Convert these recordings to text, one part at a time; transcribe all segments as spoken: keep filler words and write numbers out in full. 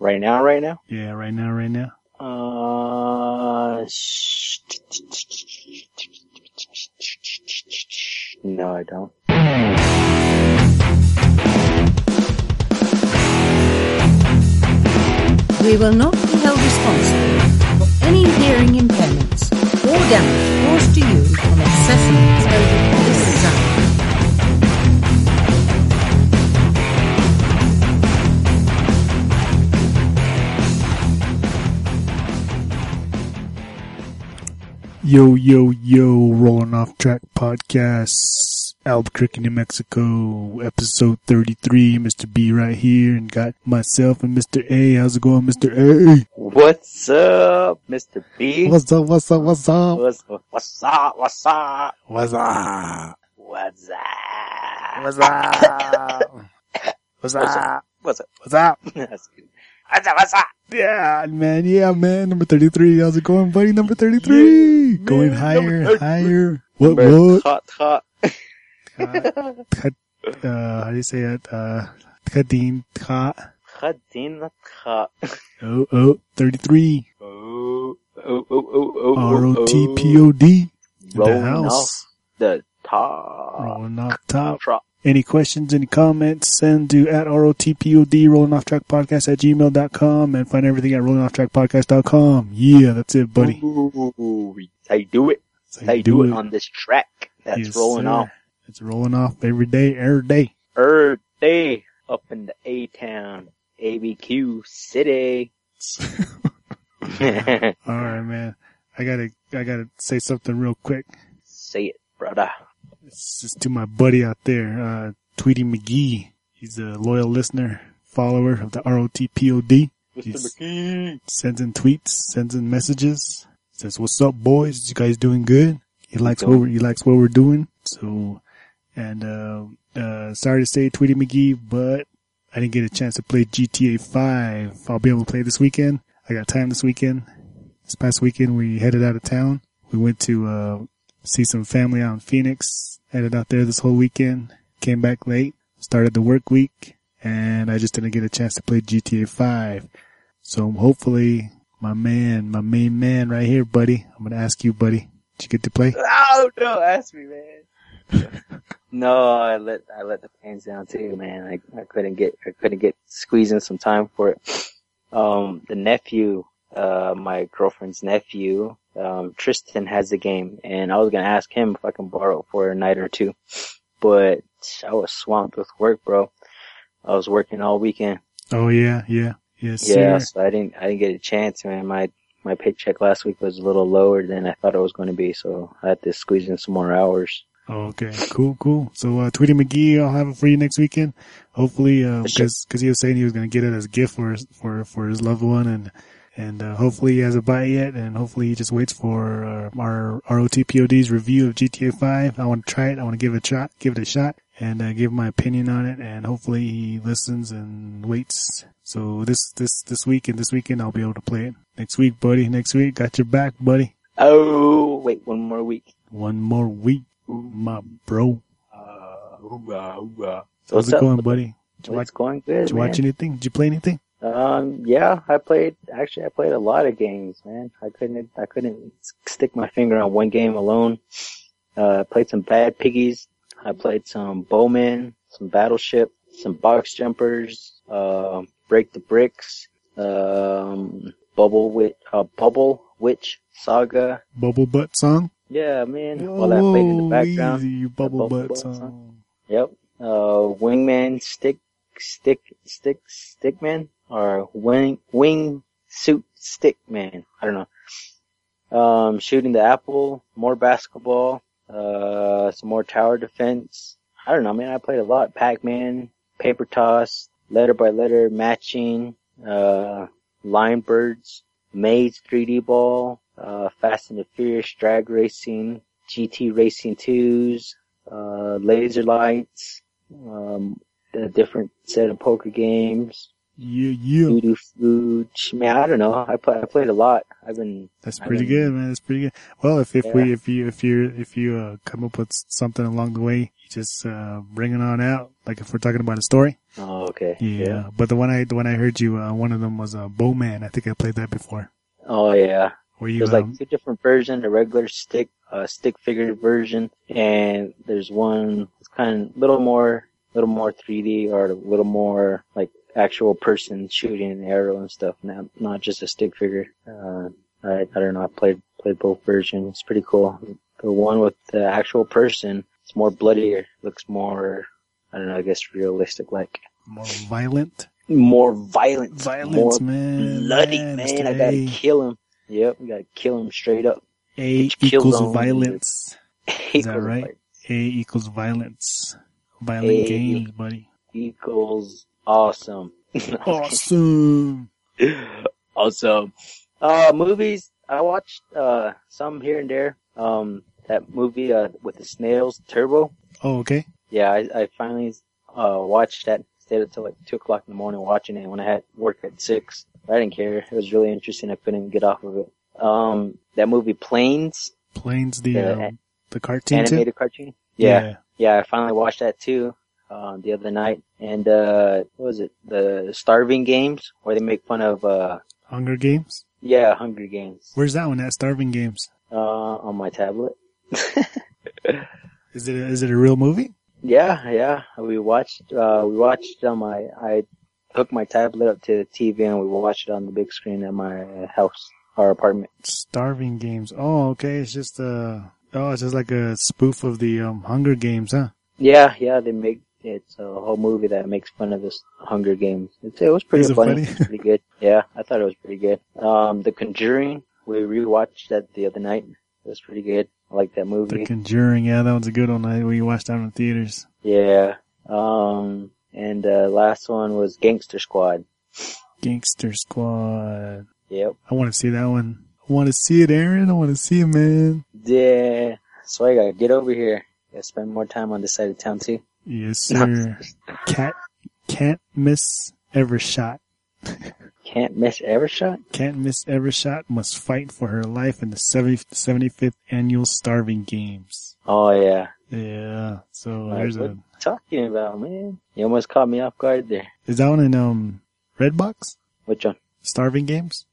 Right now, right now? Yeah, right now, right now. Uh, sh- no, I don't. We will not be held responsible for any hearing impairments or damage caused to you from excessive exposure to this sound. Yo, yo, yo, Rolling Off Track Podcast, Albuquerque, New Mexico, episode thirty-three. Mister B right here, and got myself and Mister A. How's it going, Mister A? What's up, Mister B? What's up, what's up, what's up? What's, what's up, what's up? What's up? What's up? What's up? What's up? What's up? What's up? That's good. What's up, what's up? Yeah, man, yeah, man. Number thirty-three. How's it going, buddy? Number thirty-three. Yeah, going man, higher, higher. What, Number what? Hot, hot. uh, how do you say it? Uh, Kadeen, ka. Kadeen, hot. Oh, oh, thirty-three. Oh, oh, oh, oh, oh. R O T P O D. In the Rolling house. off the top. Rolling off top. Drop. Any questions, any comments, send to at R O T P O D, Rolling Off Track Podcast at gmail dot com, and find everything at rolling off track podcast dot com. Yeah, that's it, buddy. Ooh, that's how you do it. That's That's how you do it on this track. That's Yes, rolling sir. off. It's rolling off every day, every day. Er day up in the A-Town, A B Q City. Alright, man. I gotta, I gotta say something real quick. Say it, brother. It's just to my buddy out there, uh, Tweety McGee. He's a loyal listener, follower of the R O T P O D. Mister McKee. Sends in tweets, sends in messages. Says, "What's up, boys? You guys doing good?" He likes what we're, he likes what we're doing. So, and uh, uh, sorry to say, Tweety McGee, but I didn't get a chance to play G T A five. I'll be able to play this weekend. I got time this weekend. This past weekend, we headed out of town. We went to uh, see some family out in Phoenix. Headed out there this whole weekend. Came back late. Started the work week. And I just didn't get a chance to play G T A five. So hopefully my man, my main man right here, buddy. I'm going to ask you, buddy. Did you get to play? Oh, don't ask me, man. No, I let, I let the fans down too, man. I, I couldn't get, I couldn't get squeezing some time for it. Um, the nephew, uh, my girlfriend's nephew, um, Tristan has the game, and I was gonna ask him if I can borrow it for a night or two, but I was swamped with work, bro. I was working all weekend. Oh yeah, yeah, yes, Yeah, sir. so I didn't, I didn't get a chance, man. My, my paycheck last week was a little lower than I thought it was going to be, so I had to squeeze in some more hours. Oh, okay, cool, cool. So, uh, Tweety McGee, I'll have it for you next weekend. Hopefully, uh, cause, cause he was saying he was gonna get it as a gift for his, for, for his loved one, and, and, uh, hopefully he hasn't bought it yet, and hopefully he just waits for, uh, our R O T P O D's review of G T A five. I want to try it. I want to give it a shot, give it a shot, and, uh, give my opinion on it, and hopefully he listens and waits. So this, this, this week and this weekend I'll be able to play it. Next week, buddy, next week, got your back, buddy. Oh, wait, one more week. One more week, my bro. Uh, hoorah, hoorah. So How's what's it up? going, buddy? Did you watch, It's going good, did you man. watch anything? Did you play anything? Um, yeah, I played, actually I played a lot of games, man. I couldn't, I couldn't stick my finger on one game alone. Uh, I played some Bad Piggies. I played some Bowman, some Battleship, some Box Jumpers, uh, Break the Bricks, um, Bubble Witch, uh, Bubble Witch Saga. Bubble Butt song? Yeah, man. All that played in the background. Easy, bubble, Bubble butt Butt song. song. Yep. Uh, Wingman Stick, Stick, Stick, Stickman? Or Wing, Wing Suit Stickman. I don't know. Um, Shooting the Apple, more basketball, uh, some more tower defense. I don't know, man. I played a lot. Pac-Man, Paper Toss, Letter by Letter, Matching, uh, Line Birds, Maze three D Ball, uh, Fast and the Furious Drag Racing, G T Racing twos, uh, Laser Lights, um, a different set of poker games, Yeah, yeah. Voodoo Food, man, I don't know. I play, I played a lot. I've been. That's I've pretty been, good, man. That's pretty good. Well, if if Yeah. we if you if you if you uh, come up with something along the way, you just uh, bring it on out. Like if we're talking about a story. Oh, okay. Yeah. But the one I the one I heard you, uh, one of them was a uh, Bowman. I think I played that before. Oh yeah. Where you There's um, like two different versions: a regular stick, uh, stick figure version, and there's one that's kind of little more, little more three D or a little more like actual person shooting an arrow and stuff. Not not just a stick figure. Uh, I I don't know. I played played both versions. It's pretty cool. The one with the actual person, it's more bloodier. Looks more, I don't know. I guess realistic, like more violent. More violent. Violence, more man. bloody, man. man. I gotta A. kill him. Yep, we gotta kill him straight up. A Get you killed equals on- violence. Is that Equals right? like- A equals violence. Violent A. games, buddy. Equals awesome. Awesome. Awesome. Uh, movies. I watched uh some here and there. Um, that movie uh with the snails, Turbo. Oh, okay. Yeah, I, I finally uh watched that. Stayed until like two o'clock in the morning watching it when I had work at six. I didn't care. It was really interesting. I couldn't get off of it. Um, that movie Planes, Planes, the The um, the cartoon too? animated cartoon. Yeah, yeah. I finally watched that too. Um, the other night, and uh, what was it? The Starving Games, where they make fun of uh, Hunger Games. yeah, Hunger Games. Where's that one at? Starving Games. Uh, on my tablet. Is it a, is it a real movie? Yeah, yeah. We watched. Uh, we watched on my. I hooked my tablet up to the T V and we watched it on the big screen at my house, our apartment. Starving Games. Oh, okay. It's just uh oh, it's just like a spoof of the um Hunger Games, huh? Yeah, yeah. They make. It's a whole movie that makes fun of this Hunger Games. It's, it was pretty Is it funny. funny? Pretty good. Yeah, I thought it was pretty good. Um, The Conjuring. We rewatched that the other night. It was pretty good. I like that movie. The Conjuring. Yeah, that one's a good one. I we watched that in the theaters. Yeah. Um, and uh, last one was Gangster Squad. Gangster Squad. Yep. I want to see that one. I want to see it, Aaron. I want to see it, man. Yeah. So I gotta get over here. Gotta spend more time on this side of town too. Yes, sir. Cat can't miss every shot. Can't miss Evershot? Can't miss every shot. Must fight for her life in the seventy-fifth annual Starving Games. Oh yeah. Yeah. So Like, there's what a. you talking about, man? You almost caught me off guard there. Is that one in um Redbox? Which one? Starving Games?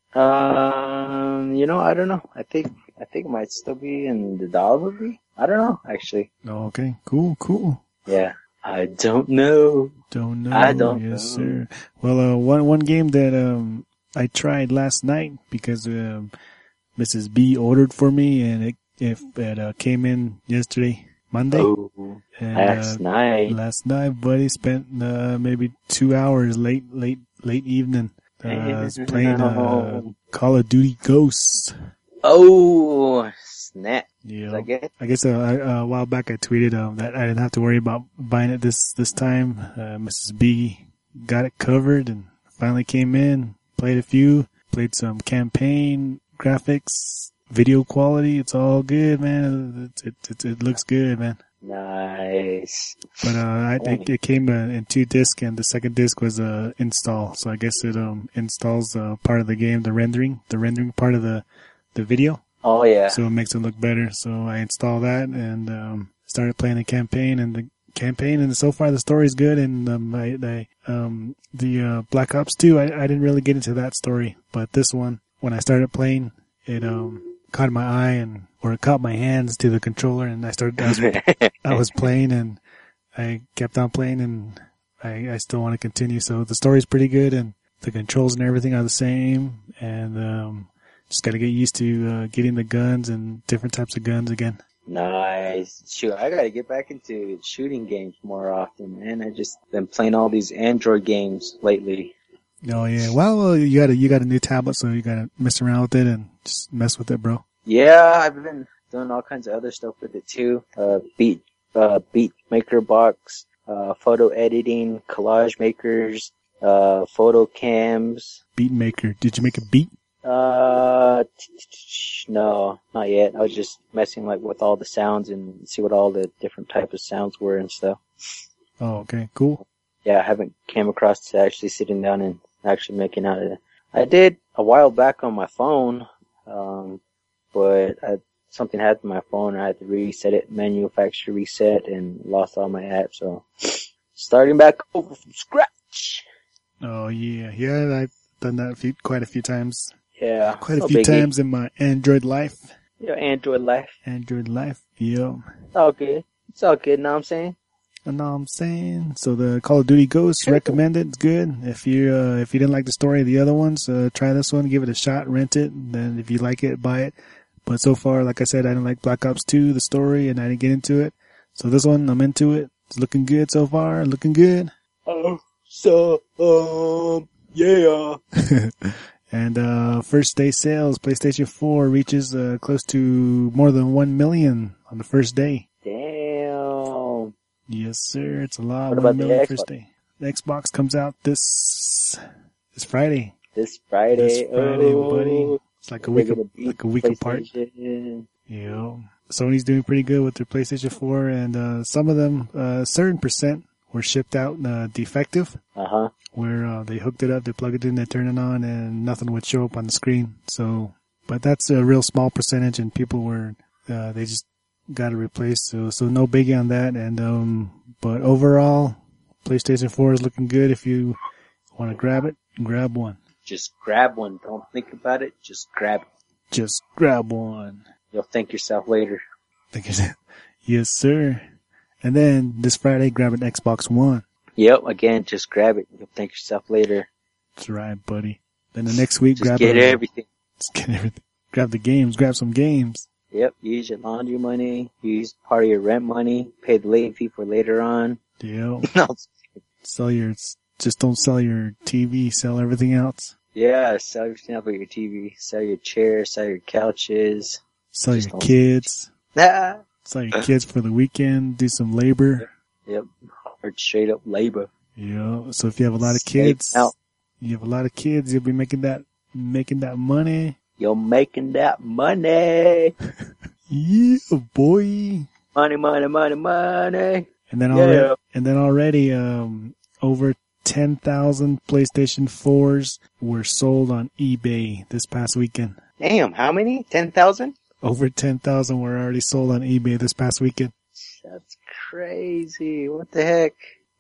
Um, you know, I don't know. I think I think it might still be in the dollar movie. I don't know, actually. Oh, okay. Cool. Cool. Yeah. I don't know. Don't know. I don't yes, know. sir. Well, uh, one one game that um I tried last night because um Missus B ordered for me, and it if it uh, came in yesterday, Monday. Oh, and, last uh, night. Last night, buddy, spent uh, maybe two hours late, late, late evening. Uh, I was playing uh, Call of Duty Ghosts. Oh, snap. Yeah, Is that good? I guess uh, I- a while back I tweeted um, that I didn't have to worry about buying it this this time. Uh, Missus B got it covered and finally came in, played a few, played some campaign graphics, video quality. It's all good, man. It it, it, it looks good, man. Nice. But uh, I, it, it came uh, in two discs, and the second disc was uh, install. So I guess it um installs uh, part of the game, the rendering, the rendering part of the the video. Oh yeah. So it makes it look better. So I installed that and um, started playing the campaign, and the campaign, and so far the story's good. And um, I, I um the uh, Black Ops two, I, I didn't really get into that story, but this one, when I started playing, it um caught my eye and or it caught my hands to the controller, and I started I was, I was playing, and I kept on playing, and I I still want to continue. So the story's pretty good, and the controls and everything are the same, and um. Just got to get used to uh, getting the guns and different types of guns again. Nice. Shoot, I gotta get back into shooting games more often, man. I just been playing all these Android games lately. Oh yeah, well, well you got a you got a new tablet, so you got to mess around with it and just mess with it, bro. Yeah, I've been doing all kinds of other stuff with it too. Uh, beat, uh, beat maker box, uh, photo editing, collage makers, uh, photo cams. Beat maker. Did you make a beat? Uh, no, not yet. I was just messing like with all the sounds and see what all the different types of sounds were and stuff. Oh, okay, cool. Yeah, I haven't came across to actually sitting down and actually making out a, I did a while back on my phone, um, but I, something happened to my phone. I had to reset it, manufacturer reset, and lost all my apps. So starting back over from scratch. Oh yeah, yeah. I've done that a few, quite a few times. Yeah, Quite a no few biggie. times in my Android life. Your Android life. Android life. Yeah. It's all good. It's all good. Know what I'm saying? I know what I'm saying. So the Call of Duty Ghosts, recommended. It's good. If you uh, if you didn't like the story of the other ones, uh, try this one. Give it a shot. Rent it. Then if you like it, buy it. But so far, like I said, I didn't like Black Ops two, the story, and I didn't get into it. So this one, I'm into it. It's looking good so far. Looking good. Oh, so um, yeah. And uh first day sales, PlayStation four reaches uh, close to more than one million on the first day. Damn. Yes, sir. It's a lot. What One about the million Xbox? first day. The Xbox comes out this this Friday. This Friday. This Friday, oh, buddy. It's like a they're week gonna of, beat like a week apart. PlayStation. Yeah. Sony's doing pretty good with their PlayStation four, and uh some of them, uh, a certain percent were shipped out uh, defective, Uh huh. where uh, they hooked it up, they plugged it in, they turned it on, and nothing would show up on the screen. So, but that's a real small percentage, and people were uh, they just got it replaced. So, so no biggie on that. And um, but overall, PlayStation four is looking good. If you want to grab it, grab one. Just grab one. Don't think about it. Just grab it. Just grab one. You'll thank yourself later. Think of it. Yes, sir. And then this Friday, grab an Xbox One. Yep. Again, just grab it. You'll thank yourself later. That's right, buddy. Then the next week, Just grab get a, everything. Just get everything. Grab the games. Grab some games. Yep. Use your laundry money. Use part of your rent money. Pay the late fee for later on. Yeah. No. Sell your. Just don't sell your T V. Sell everything else. Yeah. Sell everything up with your T V. Sell your chairs. Sell your couches. Sell Just your don't- kids. Ah. Sell your kids for the weekend. Do some labor. Yep. Or straight up labor. Yeah. So if you have a lot of Stay kids, out. you have a lot of kids, you'll be making that making that money. You're making that money. Yeah, boy. Money, money, money, money. And then Yeah. already, and then already, um, over ten thousand PlayStation fours were sold on eBay this past weekend. Damn, how many? ten thousand? Over ten thousand were already sold on eBay this past weekend. That's crazy. What the heck?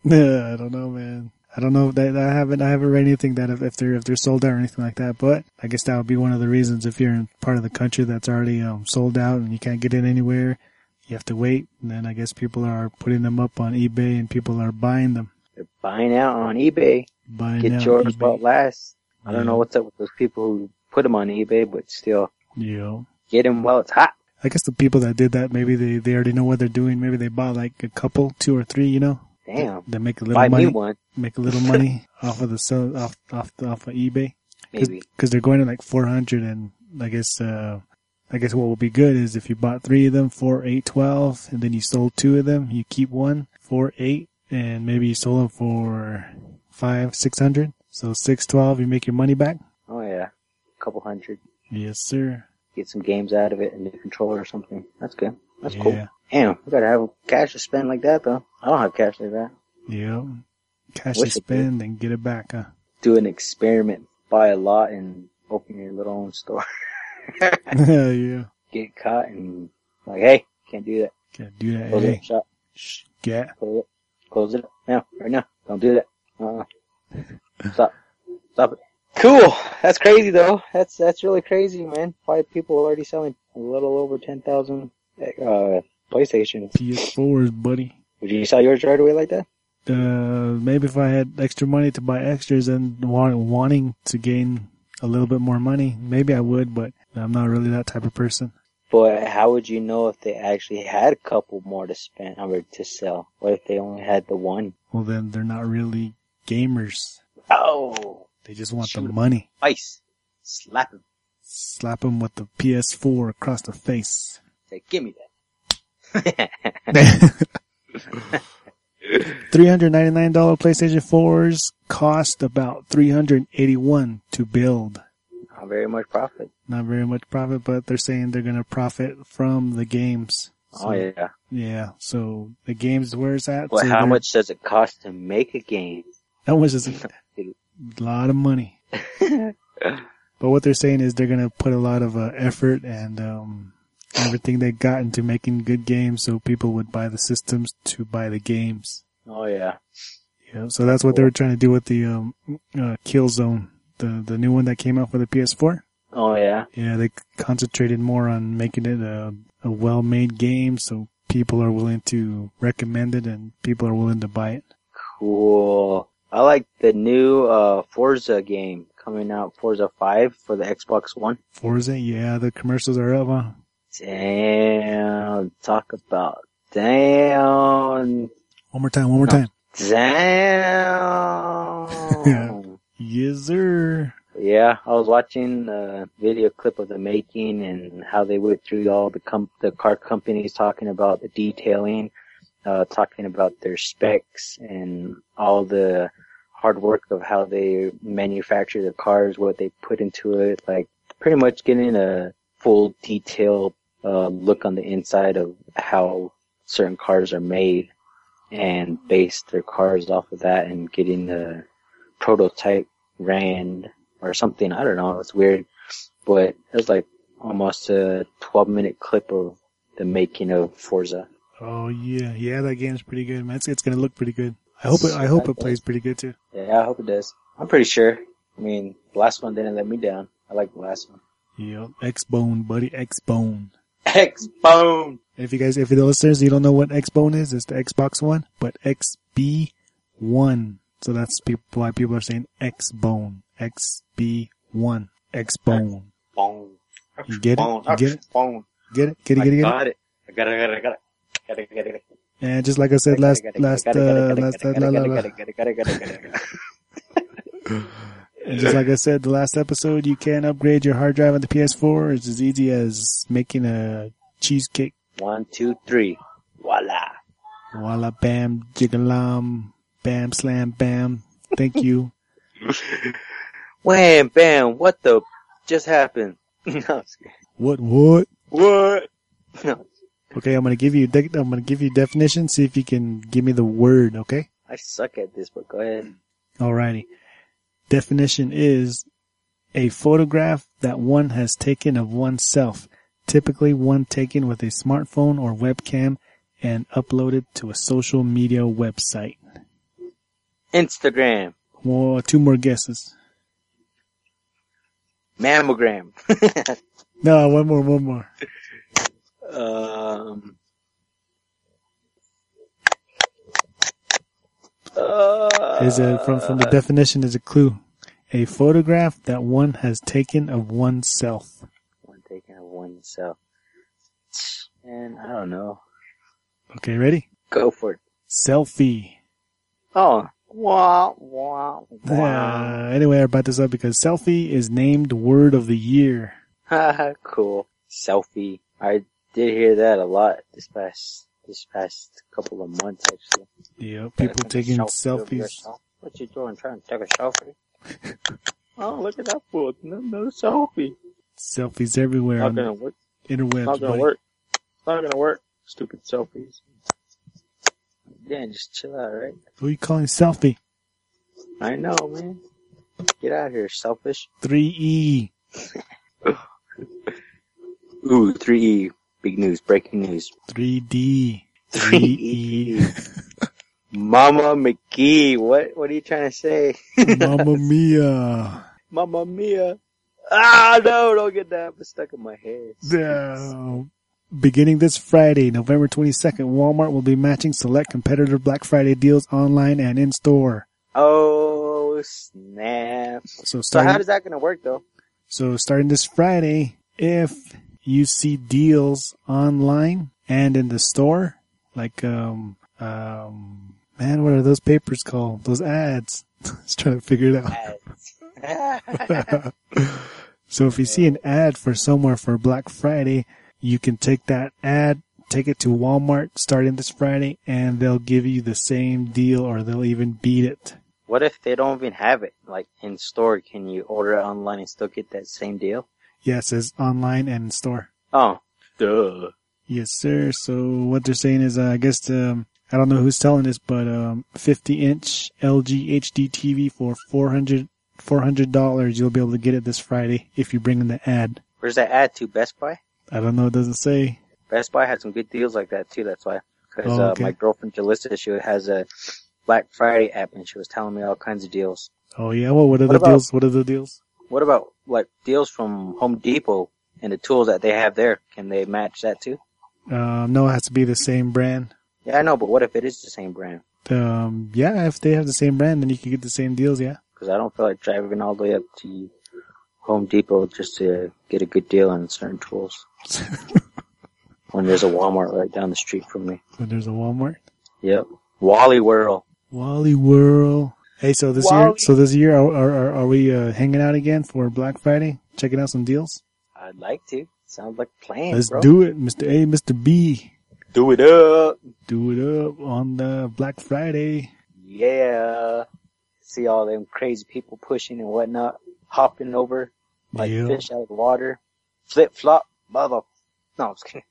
I don't know, man. I don't know if they, I haven't, I haven't read anything that if, if they're, if they're sold out or anything like that, but I guess that would be one of the reasons if you're in part of the country that's already, um, sold out and you can't get in anywhere, you have to wait. And then I guess people are putting them up on eBay and people are buying them. They're buying out on eBay. Buying Get out yours eBay. while it lasts. I don't Yeah. know what's up with those people who put them on eBay, but still, Yeah. get them while it's hot. I guess the people that did that, maybe they, they already know what they're doing. Maybe they bought like a couple, two or three, you know? Damn. They make a little Buy money, me one, make a little money off of the sell, off, off, off of eBay. maybe. Cause they're going to like four hundred and I guess, uh, I guess what will be good is if you bought three of them, four, eight, twelve, and then you sold two of them, you keep one, four, eight, and maybe you sold them for five, six hundred. So six, twelve, you make your money back. Oh yeah. A couple hundred. Yes, sir. Get some games out of it, a new controller or something. That's good. That's cool. Yeah. Damn, we gotta have cash to spend like that though. I don't have cash like that. Yeah. Cash Wish to I did. spend and get it back, huh? Do an experiment, buy a lot and open your little own store. Yeah. Get caught and like, hey, can't do that. Can't do that. Close Hey. it, shop. Shh. Get. Close it. Close it now, right now. Don't do that. Uh-uh. Stop. Stop it. Cool. That's crazy though. That's, that's really crazy, man. Five people already selling a little over ten thousand, uh, PlayStations. P S fours, buddy. Would you sell yours right away like that? Uh, maybe if I had extra money to buy extras and want, wanting to gain a little bit more money, maybe I would, but I'm not really that type of person. But how would you know if they actually had a couple more to spend or to sell? What if they only had the one? Well, then they're not really gamers. Oh, They just want Shoot the 'em. money. ice. Slap him. Slap them with the P S four across the face. Say, give me that. three hundred ninety-nine dollars PlayStation fours cost about three hundred eighty-one dollars to build. Not very much profit. Not very much profit, but they're saying they're going to profit from the games. So, Oh yeah. Yeah, so the games, where it's at. Well, so how they're- much does it cost to make a game? How much is it? A lot of money. A But what they're saying is they're gonna put a lot of uh, effort and um, everything they got into making good games, so people would buy the systems to buy the games. Oh yeah. Yeah. So that's what they were trying to do with the um, uh, Killzone, the the new one that came out for the P S four. Oh yeah. Yeah, they concentrated more on making it a a well-made game, so people are willing to recommend it and people are willing to buy it. Cool. I like the new uh Forza game coming out, Forza five for the Xbox One. Forza, yeah, the commercials are up, huh? Damn, talk about damn. One more time, one more time. Damn. Yes, sir. Yeah, I was watching a video clip of the making and how they went through all the com- the car companies talking about the detailing, uh, talking about their specs and all the hard work of how they manufacture the cars, what they put into it, like pretty much getting a full detailed uh, look on the inside of how certain cars are made and base their cars off of that and getting the prototype ran or something. I don't know. It's weird, but it was like almost a twelve minute clip of the making of Forza. Oh yeah, yeah, that game's pretty good, man. It's, it's gonna look pretty good. I hope it. I hope it plays pretty good too. Yeah, I hope it does. I'm pretty sure. I mean, the last one didn't let me down. I like the last one. Yep, X-Bone, buddy, X-Bone. X-Bone. If you guys, if you're the listeners, you don't know what X-Bone is, it's the Xbox One, but X B one. So that's people, why people are saying X-Bone. X B one. X-Bone. Bone. You get it? You get it? Bone. Get it? Get it? Get it? Get it? I got it. I got it. I got it. I got it. Got it. Got it. And just like I said last, last, uh, last, la, la, la. And just like I said the last episode, you can upgrade your hard drive on the P S four. It's as easy as making a cheesecake. One, two, three. Voila. Voila, bam, jigalam, bam, slam, bam. Thank you. Wham, bam, what the just happened? No, what, what? What? No. Okay, I'm gonna give you, de- I'm gonna give you definition, see if you can give me the word, okay? I suck at this, but go ahead. Alrighty. Definition is a photograph that one has taken of oneself, typically one taken with a smartphone or webcam and uploaded to a social media website. Instagram. Well, two more guesses. Mammogram. No, one more, one more. Um. Uh, is a from from the definition is a clue. A photograph that one has taken of oneself. One taken of oneself. And I don't know. Okay, ready? Go for it. Selfie. Oh. Wah, wah, wah. Uh, anyway, I brought this up because selfie is named word of the year. Haha, cool. Selfie. I did hear that a lot this past this past couple of months, actually. Yeah, people taking selfies. What you doing? Trying to take a selfie? Oh, look at that fool! Another selfie. Selfies everywhere. Not gonna work. Interwebs. Not gonna buddy. work. It's not gonna work. Stupid selfies. Yeah, just chill out, right? Who are you calling selfie? I know, man. Get out of here, selfish. three E. Ooh, three E. Big news, breaking news. three D. three E. Mama McGee, what what are you trying to say? Mamma mia. Mamma mia. Ah, no, don't get that. It's stuck in my head. No. Beginning this Friday, November twenty-second, Walmart will be matching select competitor Black Friday deals online and in store. Oh, snap. So, So starting, how does that going to work, though? so starting this Friday, if you see deals online and in the store, like, um, um, man, what are those papers called? Those ads. I was trying to figure it out. So if you see an ad for somewhere for Black Friday, you can take that ad, take it to Walmart starting this Friday, and they'll give you the same deal or they'll even beat it. What if they don't even have it, like, in store? Can you order it online and still get that same deal? Yeah, it says online and in store. Oh, duh. Yes, sir. So what they're saying is, uh, I guess, um, I don't know who's telling this, but um, fifty inch L G H D T V for four hundred four hundred dollars. You'll be able to get it this Friday if you bring in the ad. Where's that ad to? Best Buy? I don't know. It doesn't say. Best Buy had some good deals like that too. That's why. Because Oh, uh, okay. my girlfriend Jalissa, she has a Black Friday app, and she was telling me all kinds of deals. Oh yeah. Well, what are What the about- deals? What are the deals? What about like deals from Home Depot and the tools that they have there? Can they match that too? Um, no, it has to be the same brand. Yeah, I know, but what if it is the same brand? Um, yeah, if they have the same brand, then you can get the same deals. Yeah. Because I don't feel like driving all the way up to Home Depot just to get a good deal on certain tools. When there's a Walmart right down the street from me. When there's a Walmart. Yep. Wally World. Wally World. Hey, so this year, Wally. so this year, are are, are we uh, hanging out again for Black Friday? Checking out some deals. I'd like to. Sounds like a plan, Let's bro. do it, Mister A, Mister B. Do it up. Do it up on the Black Friday. Yeah. See all them crazy people pushing and whatnot, hopping over like Yeah. fish out of the water. Flip flop, mother. No, I'm just kidding.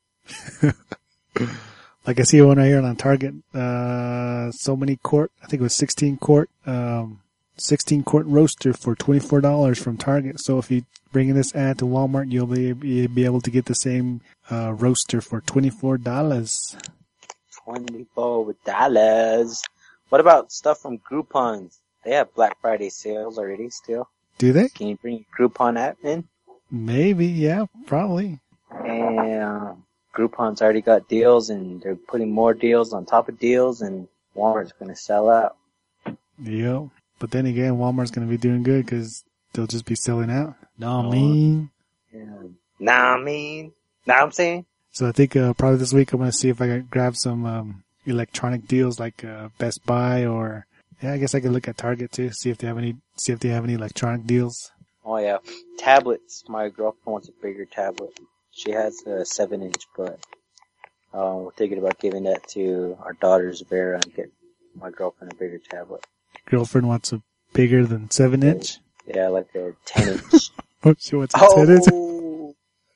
Like I see one right here on Target. Uh, so many quart. I think it was sixteen quart. Um, sixteen quart roaster for twenty four dollars from Target. So if you bring in this ad to Walmart, you'll be you'll be able to get the same uh, roaster for twenty four dollars. Twenty-four dollars. What about stuff from Groupon? They have Black Friday sales already. Still, Do they? can you bring your Groupon app in? Maybe. Yeah. Probably. And uh, Groupon's already got deals, and they're putting more deals on top of deals, and Walmart's going to sell out. Yeah. But then again, Walmart's gonna be doing good because they'll just be selling out. No, I Oh. mean. Yeah. Nah, I mean, nah, I'm saying. So I think uh, probably this week I'm gonna see if I can grab some um, electronic deals like uh, Best Buy or yeah, I guess I could look at Target too, see if they have any see if they have any electronic deals. Oh yeah, tablets. My girlfriend wants a bigger tablet. She has a seven inch, but uh, we're thinking about giving that to our daughters, Vera, and get my girlfriend a bigger tablet. Girlfriend wants a bigger than seven inch. Yeah, like a ten inch. Oh, she wants a ten inch. Oh,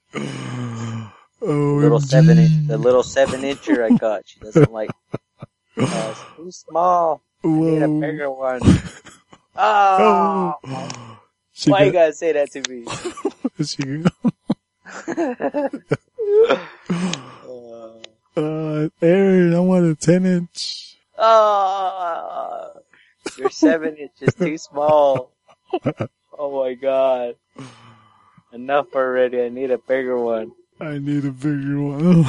Oh, little seven inch, the little seven incher I got. She doesn't like. Uh, it's too small. I need a Whoa. bigger one. Oh, Oh. She why you got, gotta say that to me? she, uh, uh, Aaron, I want a ten inch. oh, your seven inch is too small. Oh my god. Enough already. I need a bigger one. I need a bigger one.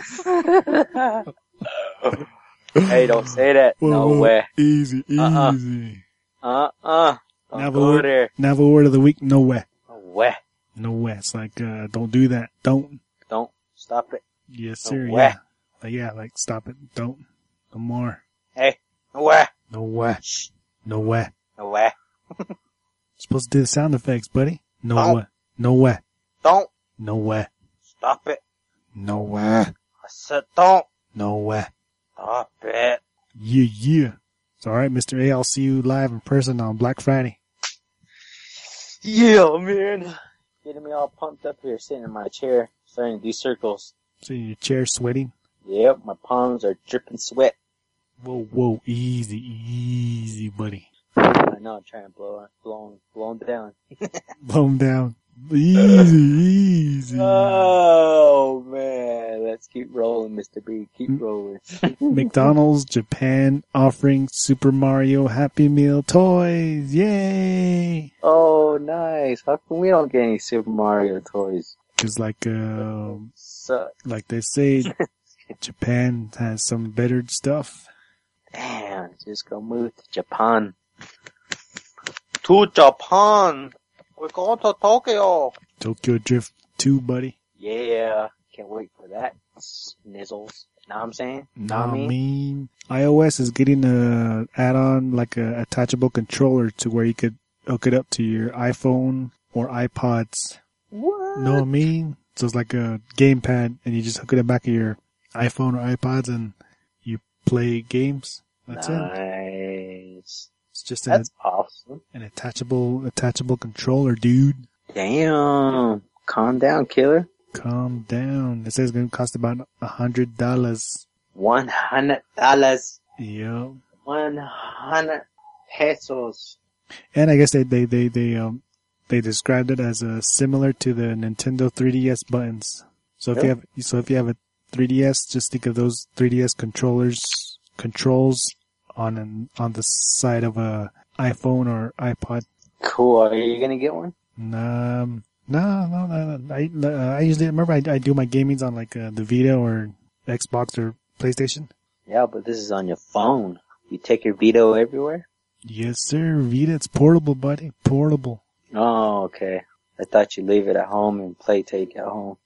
Hey, don't say that. Whoa, No whoa. way. Easy, Uh-uh. easy. Uh-uh. Don't Now the go word- there. Now the word of the week, no way. No way. No way. It's like, uh, don't do that. Don't. Don't stop it. Yes, No sir. way. Yeah. Like, yeah, like, stop it. Don't. No more. Hey, no way. No way. Shh. No way. No way. Supposed to do the sound effects, buddy. No Don't. way. No way. Don't No way. stop it. No way. I said don't No way. stop it. Yeah, yeah. It's alright, Mister A. I'll see you live in person on Black Friday. Yeah, man. Getting me all pumped up here, sitting in my chair, starting to do circles. Sitting in your chair sweating. Yep, my palms are dripping sweat. Whoa, whoa. Easy, easy, buddy. I know I'm trying to blow, blow, blow 'em down. Blow 'em down. Easy, easy. Oh man, let's keep rolling, Mister B. Keep Mm. rolling. McDonald's Japan offering Super Mario Happy Meal toys. Yay! Oh, nice. How come we don't get any Super Mario toys? Cause like, uh, Suck. like they say, Japan has some better stuff. Damn, just go move to Japan. To Japan. We're going to Tokyo. Tokyo Drift two, buddy. Yeah, can't wait for that. Snizzles. Know what I'm saying? Know Nah, what I mean? mean, iOS is getting a add-on, like a attachable controller to where you could hook it up to your iPhone or iPods. What? Know what I mean? So it's like a gamepad, and you just hook it in the back of your iPhone or iPods, and you play games. That's it. Nice. It's just an, That's awesome. an attachable attachable controller, dude. Damn. Calm down, killer. Calm down. It says it's going to cost about a hundred dollars. One hundred dollars. Yeah. One hundred pesos. And I guess they they they they um they described it as uh, similar to the Nintendo three D S buttons. So if Yep. you have so if you have a three D S, just think of those three D S controllers controls on an on the side of a iPhone or iPod. Cool. Are you gonna get one? Um, no, no, no. no. I uh, I usually remember I, I do my gamings on like uh, the Vita or Xbox or PlayStation. Yeah, but this is on your phone. You take your Vito everywhere? Yes, sir. Vita, it's portable, buddy. Portable. Oh, okay. I thought you leave it at home and play till you get home.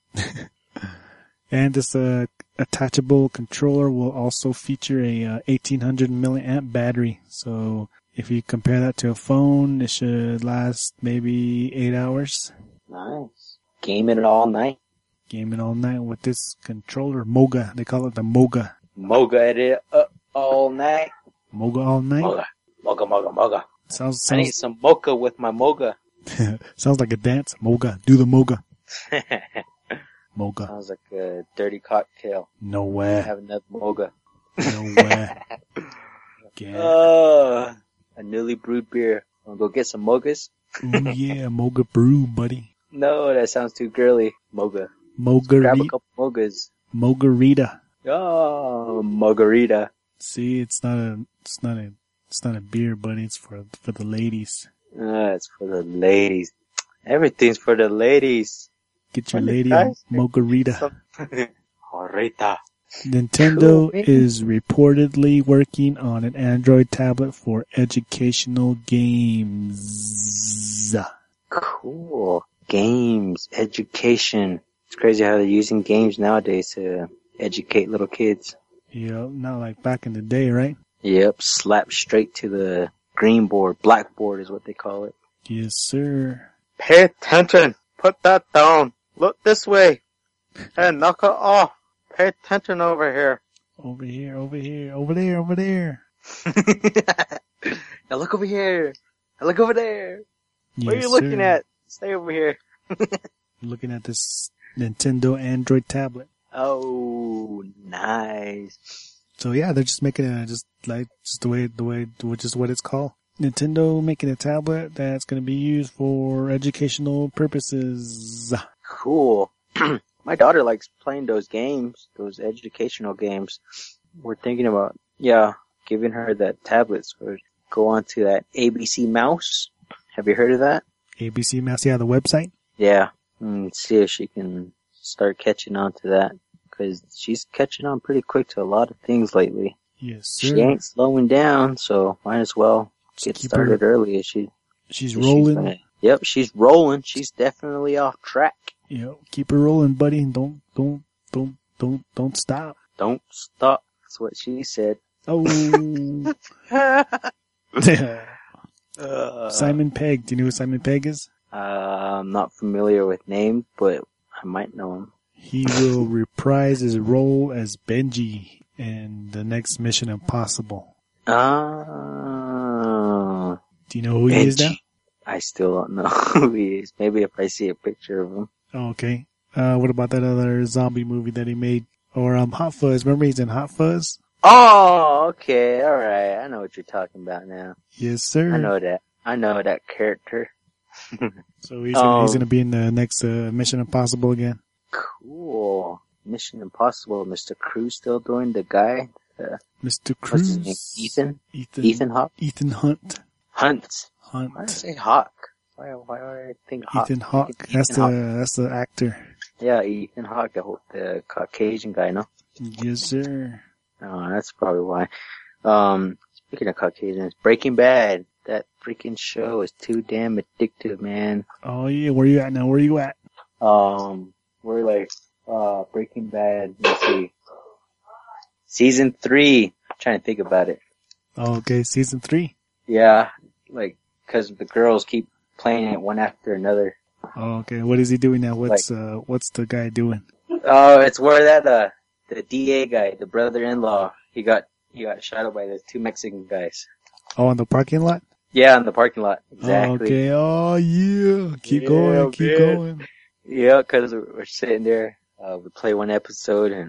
And this uh, attachable controller will also feature a uh, eighteen hundred milliamp battery. So if you compare that to a phone, it should last maybe eight hours. Nice. Gaming it all night. Gaming all night with this controller. Moga. They call it the Moga. Moga it up all night. Moga all night. Moga. Moga, moga, moga. Sounds I need sounds some mocha with my moga. sounds like a dance. Moga. Do the Moga. Moga. Sounds like a dirty cocktail. No way. Have another moga. No way. Yeah. Uh, a newly brewed beer. Wanna go get some mogas? Ooh, yeah. Moga brew, buddy. No, that sounds too girly. Moga. Grab a Mogarita. couple mogas. Mogarita. Oh, margarita. See, it's not a, it's not a, it's not a beer, buddy. It's for for the ladies. Uh, it's for the ladies. Everything's for the ladies. Get your What lady the a guys? Mogarita. Horita. Nintendo Cool, man. is reportedly working on an Android tablet for educational games. Cool. Games, education. It's crazy how they're using games nowadays to educate little kids. Yeah, not like back in the day, right? Yep, slap straight to the green board. Blackboard is what they call it. Yes, sir. Pay attention. Put that down. Look this way. And knock it off. Pay attention over here. Over here, over here, over there, over there. Now look over here. Now look over there. What are Yes, you looking sir. at? Stay over here. Looking at this Nintendo Android tablet. Oh, nice. So yeah, they're just making it just like just the way the way which is what it's called. Nintendo making a tablet that's going to be used for educational purposes. Cool. My daughter likes playing those games, those educational games. We're thinking about, yeah, giving her that tablet so go on to that A B C Mouse. Have you heard of that? A B C Mouse, yeah, the website. Yeah. And see if she can start catching on to that. Because she's catching on pretty quick to a lot of things lately. Yes, sir. She ain't slowing down, so might as well get Keep started her- early. Is she? She's is rolling. gonna- Yep, she's rolling. She's definitely off track. Yeah, keep her rolling, buddy. Don't don't don't don't don't stop. Don't stop. That's what she said. Oh. Uh, Simon Pegg. Do you know who Simon Pegg is? Uh, I'm not familiar with name, but I might know him. He will reprise his role as Benji in the next Mission Impossible. Ah, Do you know who he is now? I still don't know who he is. Maybe if I see a picture of him. Oh, okay. Uh, what about that other zombie movie that he made? Or um, Hot Fuzz. Remember he's in Hot Fuzz? Oh, okay, all right. I know what you're talking about now. Yes, sir. I know that. I know that character. So he's gonna, he's Um, gonna be in the next uh, Mission Impossible again. Cool. Mission Impossible. Mister Cruz still doing the guy. Uh, Mister what's his name? Cruz. Ethan. Ethan. Ethan Hawke. Ethan Hunt. Hunt. Hunt. Why did I say Hawk? Why? Why do I think Hawk? Ethan Hawke. Ethan That's the Hawke. that's the actor. Yeah, Ethan Hawke, the, whole- the Caucasian guy, no? Yes, sir. Oh, that's probably why. Um, speaking of Caucasians, Breaking Bad. That freaking show is too damn addictive, man. Oh yeah, where you at now? Where you at? Um, we're like, uh, Breaking Bad, let's see. Season three. I'm trying to think about it. Oh, okay, season three. Yeah, like, cause the girls keep playing it one after another. Oh, okay. What is he doing now? What's uh what's the guy doing? Oh, it's where that, uh, the D A guy, the brother-in-law, he got, he got shot up by the two Mexican guys. Oh, in the parking lot? Yeah, in the parking lot. Oh, Exactly. okay. Oh yeah. Keep Yeah, going, keep man. going. Yeah, cause we're sitting there, uh, we play one episode and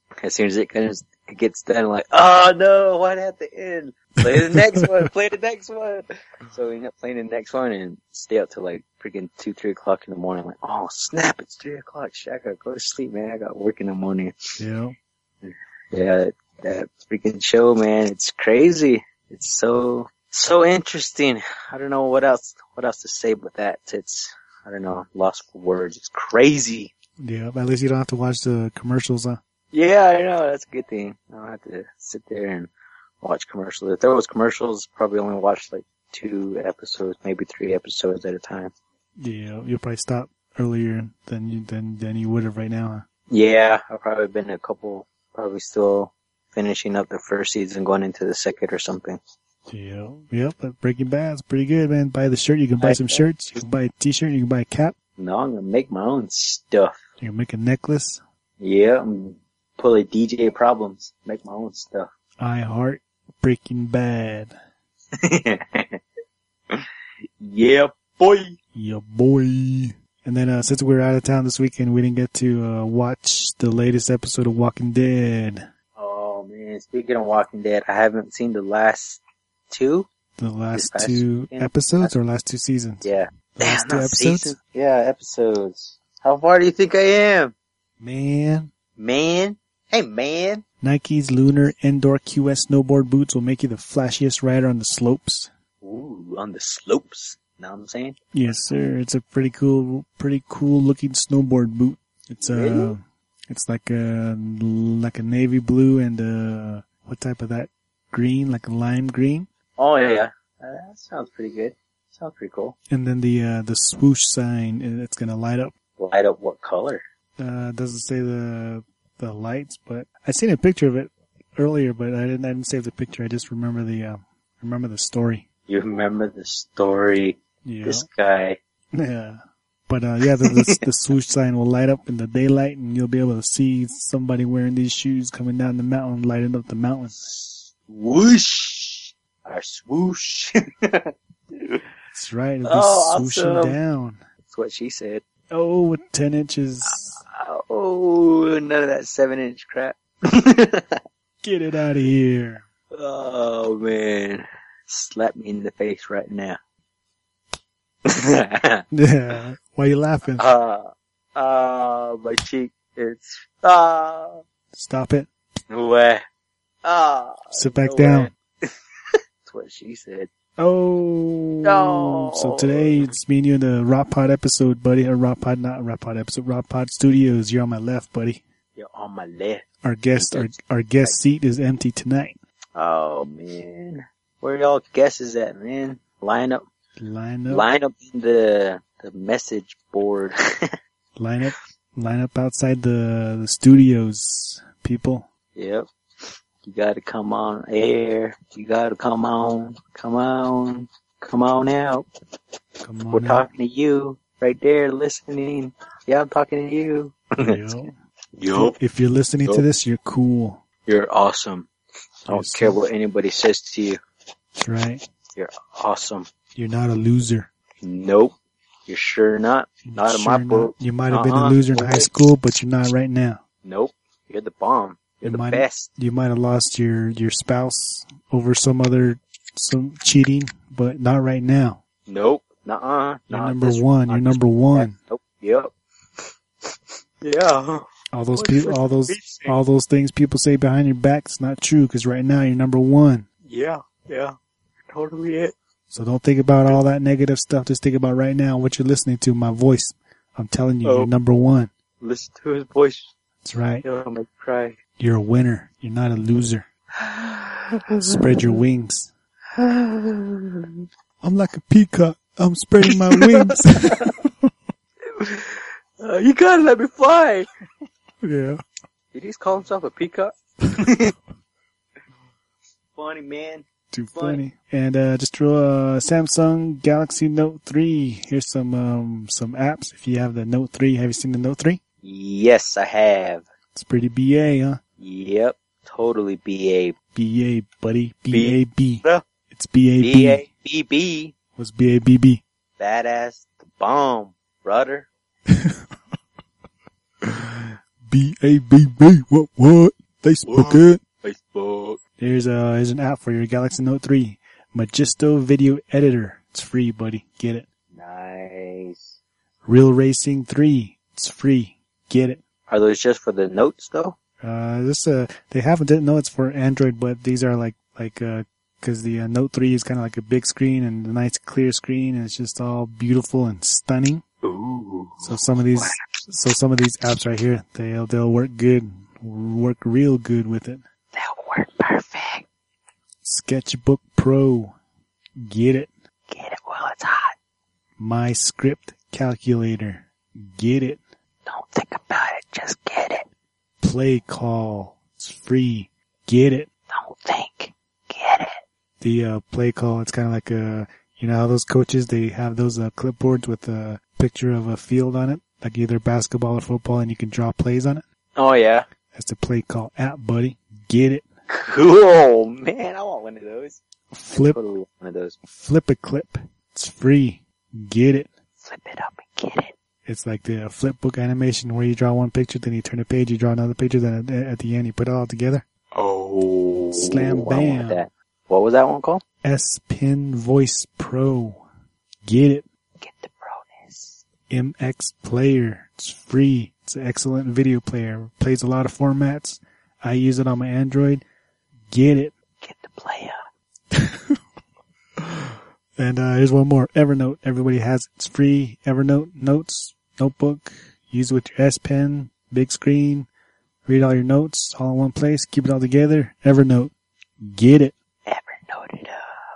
As soon as it comes, it gets done, I'm like, oh no, why'd it have to end? Play the next one, play the next one. So we end up playing the next one and stay up till like freaking two, three o'clock in the morning. I'm like, oh snap, it's three o'clock. Shit, I gotta go to sleep, man. I got work in the morning. Yeah. Yeah, that, that freaking show, man, it's crazy. It's so, so interesting. I don't know what else, what else to say but that. It's, I don't know, lost for words. It's crazy. Yeah, but at least you don't have to watch the commercials, huh? Yeah, I know. That's a good thing. I don't have to sit there and watch commercials. If there was commercials, probably only watch like two episodes, maybe three episodes at a time. Yeah, you'll probably stop earlier than you than than you would have right now, huh? Yeah, I've probably been a couple, probably still finishing up the first season, going into the second or something. Yeah, yep. But Breaking Bad's pretty good, man. Buy the shirt. You can buy some shirts. You can buy a T-shirt. You can buy a cap. No, I'm gonna make my own stuff. You can make a necklace. Yeah, I'm pull a D J Problems, make my own stuff. I heart Breaking Bad. Yeah, boy. Yeah, boy. And then uh, since we were out of town this weekend, we didn't get to uh, watch the latest episode of Walking Dead. Oh man, speaking of Walking Dead, I haven't seen the last two. The last last two weekend? episodes Last- or last two seasons? Yeah. The last Damn, two not episodes? seasons. Yeah, episodes. How far do you think I am? Man. Man. Hey, man. Nike's Lunar Indoor Q S snowboard boots will make you the flashiest rider on the slopes. Ooh, on the slopes. Know what I'm saying? Yes, sir. It's a pretty cool, pretty cool looking snowboard boot. It's uh, Really? it's like a like a navy blue and uh, what type of that green? Like a lime green. Oh, yeah. Uh, that sounds pretty good. Sounds pretty cool. And then the uh, the swoosh sign, uh, it's gonna light up. Light up what color? Uh, doesn't say the the lights, but I seen a picture of it earlier, but I didn't I didn't save the picture. I just remember the uh, remember the story. You remember the story? Yeah. This guy. Yeah. But, uh, yeah, the, the, the swoosh sign will light up in the daylight and you'll be able to see somebody wearing these shoes coming down the mountain, lighting up the mountain. Whoosh. Our swoosh. That's right. It'll be Oh, swooshing awesome. down. That's what she said. Oh, with ten inches. Oh, none of that seven inch crap. Get it out of here. Oh man. Slap me in the face right now. Yeah. Why are you laughing? uh, uh, my cheek, it's, ah, Stop it. no way. Ah, Sit back no down. way. That's what she said. Oh. No. So today it's me and you in the Rock Pod episode, buddy. Or Rock Pod, not Rock Pod episode. Rock Pod Studios. You're on my left, buddy. You're on my left. Our guest, our, our guest seat is empty tonight. Oh man. Where y'all guesses at, man? Line up, Line up. line up in the, the message board. Line up, line up outside the, the studios, people. Yep. You gotta come on air. You gotta come on. Come on. Come on out. Come on We're out. talking to you right there listening. Yeah, I'm talking to you. Yo. Yup. If you're listening to Yup. this, you're cool. You're awesome. I don't Yes, care sir. what anybody says to you. That's right. You're awesome. You're not a loser. Nope. You're sure not. Not in my Sure book. not. You might have been a Uh-uh. loser in high school, but you're not right now. Nope. You're the bomb. You're You the might best. you might have lost your, your spouse over some other some cheating, but not right now. Nope. Nuh-uh. You're Not number this- one. not You're this- number one. Nope. Yep. Yeah. All those What's people, with all the those, beef thing? all those things people say behind your back, it's not true. Because right now you're number one. Yeah. Yeah. Totally it. So don't think about all that negative stuff. Just think about right now what you're listening to. My voice. I'm telling you, Oh. you're number one. Listen to his voice. That's right. Yo, I'm gonna cry. You're a winner. You're not a loser. Spread your wings. I'm like a peacock. I'm spreading my wings. Uh, you gotta let me fly. Yeah. Did he call himself a peacock? Funny, man. Too funny. And uh, just throw a Samsung Galaxy Note three. Here's some um, some apps. If you have the Note three, have you seen the Note three? Yes, I have. It's pretty B A, huh? Yep. Totally B A. B A, buddy. B A B. Bruh. It's B A B B. A B B. What's B A B B? Badass. The bomb, brother. B A B B. What, what? Facebook it. Facebook. There's a there's an app for your Galaxy Note three, Magisto Video Editor. It's free, buddy. Get it. Nice. Real Racing three. It's free. Get it. Are those just for the notes though? Uh, this uh they haven't didn't know it's for Android, but these are like like uh because the uh, Note three is kind of like a big screen and a nice clear screen, and it's just all beautiful and stunning. Ooh. So some of these, so some of these apps right here, they'll they'll work good, work real good with it. They'll work perfect. Sketchbook Pro, get it. Get it while it's hot. My Script Calculator, get it. Don't think about it, just get it. Play Call, it's free, get it. Don't think, get it. The uh, Play Call, it's kind of like a, you know how those coaches, they have those uh, clipboards with a picture of a field on it, like either basketball or football, and you can draw plays on it. Oh yeah. That's the Play Call app, buddy. Get it. Cool, man. I want one of those. Flip, Totally want one of those. Flip a Clip. It's free. Get it. Flip it up and get it. It's like the uh, flip book animation where you draw one picture, then you turn a page, you draw another picture, then at, at the end you put it all together. Oh. Slam I want bam. that. What was that one called? S Pen Voice Pro. Get it. Get the proness. M X Player. It's free. It's an excellent video player. Plays a lot of formats. I use it on my Android. Get it. Get the player. And uh, here's one more. Evernote. Everybody has it. It's free. Evernote. Notes. Notebook. Use it with your S Pen. Big screen. Read all your notes all in one place. Keep it all together. Evernote. Get it. Evernote it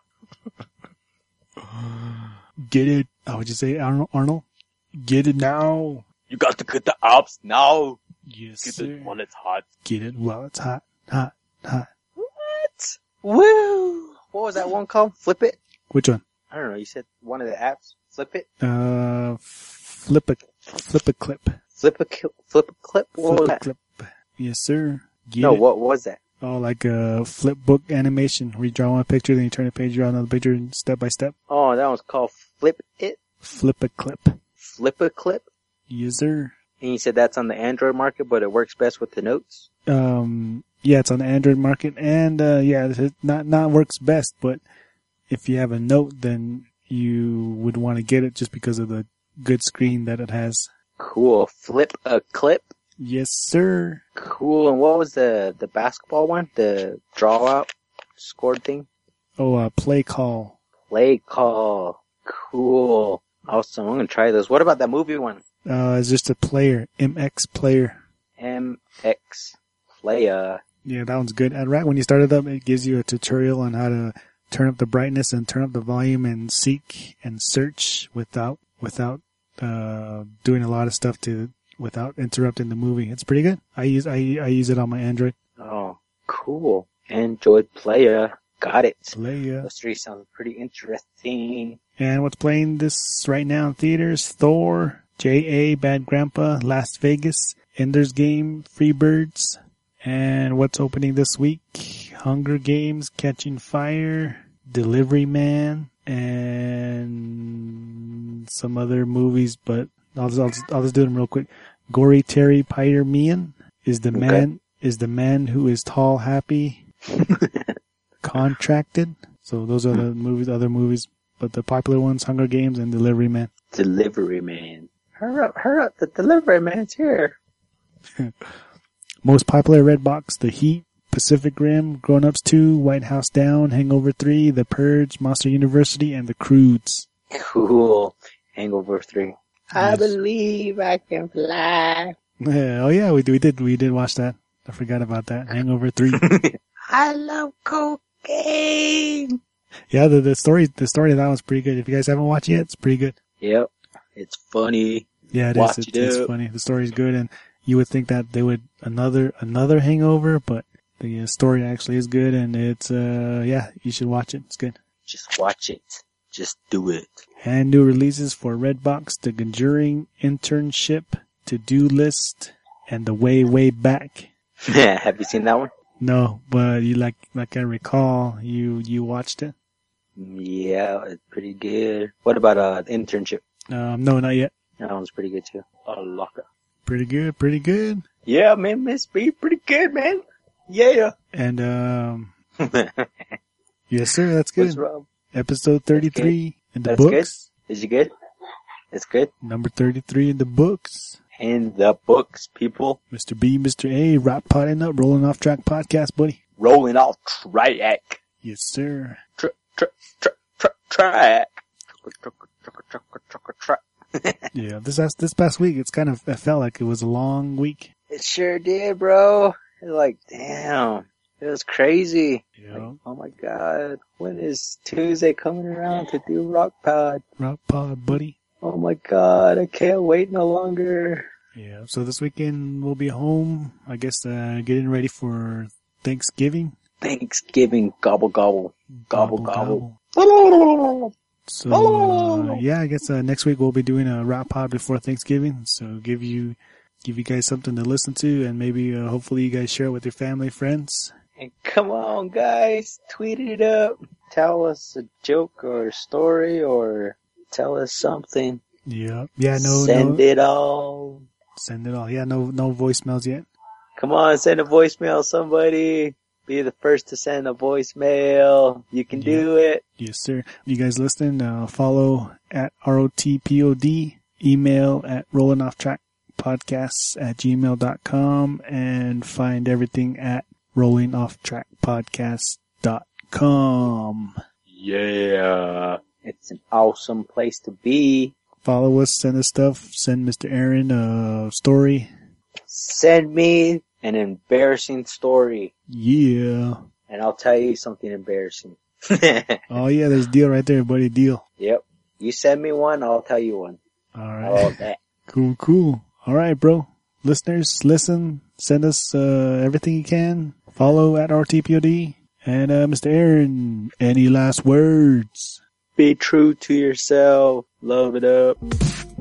up. Get it. How would you say, Arnold? Arnold? Get it now. You got to get the apps now. Yes, Get sir. it while it's hot. Get it while it's hot. Hot. Hot. What? Woo! What was that one called? Flip it? Which one? I don't know. You said one of the apps. Flip it? Uh, flip a, flip a clip. Flip a, ki- flip a clip? What Flip was a that? clip. Yes, sir. Get No, it. what was that? Oh, like a flip book animation where you draw one picture, then you turn a page, draw another picture, step by step. Oh, that was called Flip It? Flip a clip. Flip a clip? Yes, sir. And you said that's on the Android market, but it works best with the notes? Um, yeah, it's on the Android market, and uh, yeah, it not not works best. But if you have a Note, then you would want to get it just because of the good screen that it has. Cool. Flip a clip? Yes, sir. Cool. And what was the, the basketball one? The draw out scored thing? Oh, uh, Play Call. Play call. Cool. Awesome. I'm going to try those. What about that movie one? Uh, it's just a player, M X Player. M X Player. Yeah, that one's good. And right when you start it up, it gives you a tutorial on how to turn up the brightness and turn up the volume and seek and search without without uh doing a lot of stuff to without interrupting the movie. It's pretty good. I use I I use it on my Android. Oh, cool. Android Player. Got it. Player. Those three sound pretty interesting. And what's playing this right now in theaters? Thor, J A, Bad Grandpa, Las Vegas, Ender's Game, Freebirds. And what's opening this week? Hunger Games, Catching Fire, Delivery Man, and some other movies, but I'll just, I'll just, I'll just do them real quick. Gory Terry Piter Meehan is the Okay. man, is the man who is tall, happy, contracted. So those are the movies, other movies, but the popular ones, Hunger Games and Delivery Man. Delivery Man. Hurry up, hurry up. The Delivery Man's here. Most popular Redbox, The Heat, Pacific Rim, Grown Ups two, White House Down, Hangover three, The Purge, Monster University, and The Croods. Cool. Hangover three. I Yes. believe I can fly. Yeah, oh yeah, we, we did, we did watch that. I forgot about that. Hangover three. I love cocaine. Yeah, the, the story, the story of that one's pretty good. If you guys haven't watched it yet, it's pretty good. Yep. It's funny. Yeah, it Watch is. it It's, it's up. funny. The story's good, and you would think that they would another another Hangover, but the uh, story actually is good, and it's uh yeah, you should watch it. It's good. Just watch it. Just do it. And new releases for Redbox: The Conjuring, Internship, To Do List, and The Way Way Back. Have you seen that one? No, but you like like I recall, you you watched it. Yeah, it's pretty good. What about uh the internship? Um, no, not yet. That one's pretty good too. Oh, locker. Pretty good, pretty good. Yeah, man, Miss B, pretty good, man. Yeah. And, um, yes, sir. That's What's good. wrong? Episode thirty-three in the That's books. good. Is it good? It's good. Number thirty-three in the books. In the books, people. Mister B, Mister A, Rap Potting Up, Rolling Off Track Podcast, buddy. Rolling off track. Yes, sir. Tr- tr- tr- tr- track. Truck, truck, truck, truck, truck. Yeah, this last, this past week, it's kind of, it felt like it was a long week. It sure did, bro. It was like, damn. It was crazy. Yeah. Like, oh my god. When is Tuesday coming around to do Rock Pod? Rock Pod, buddy. Oh my god. I can't wait no longer. Yeah, so this weekend we'll be home, I guess, uh, getting ready for Thanksgiving. Thanksgiving. Gobble, gobble. Gobble, gobble. So, uh, yeah, I guess, uh, next week we'll be doing a Rap Pod before Thanksgiving. So give you, give you guys something to listen to, and maybe, uh, hopefully you guys share it with your family, friends. And come on, guys. Tweet it up. Tell us a joke or a story, or tell us something. Yeah. Yeah, no, Send no. it all. Send it all. Yeah, no, no voicemails yet. Come on, send a voicemail, somebody. Be the first to send a voicemail. You can Yeah. do it. Yes, sir. You guys listening, uh, follow at R O T P O D, email at rolling off track podcasts at gmail dot com, and find everything at rolling off track podcast dot com. Yeah. It's an awesome place to be. Follow us, send us stuff, send Mister Aaron a story. Send me an embarrassing story, Yeah. and I'll tell you something embarrassing. Oh yeah, there's a deal right there, buddy, deal. Yep. You send me one, I'll tell you one. All All right. that. Cool, cool. All right, bro. Listeners, listen, send us, uh, everything you can. Follow at R T P O D. And, uh, Mister Aaron, any last words? Be true to yourself. Love it up.